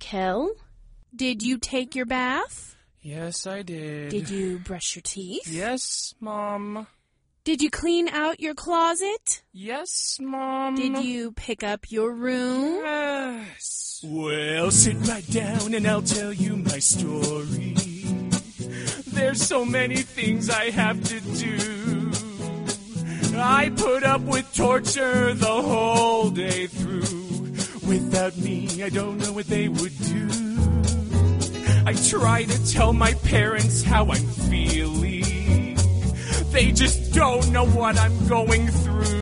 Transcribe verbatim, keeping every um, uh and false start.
Kel? Did you take your bath? Yes, I did. Did you brush your teeth? Yes, Mom. Did you clean out your closet? Yes, Mom. Did you pick up your room? Yes. Well, sit right down and I'll tell you my story. There's so many things I have to do. I put up with torture the whole day through. Without me, I don't know what they would do. I try to tell my parents how I'm feeling. They just don't know what I'm going through.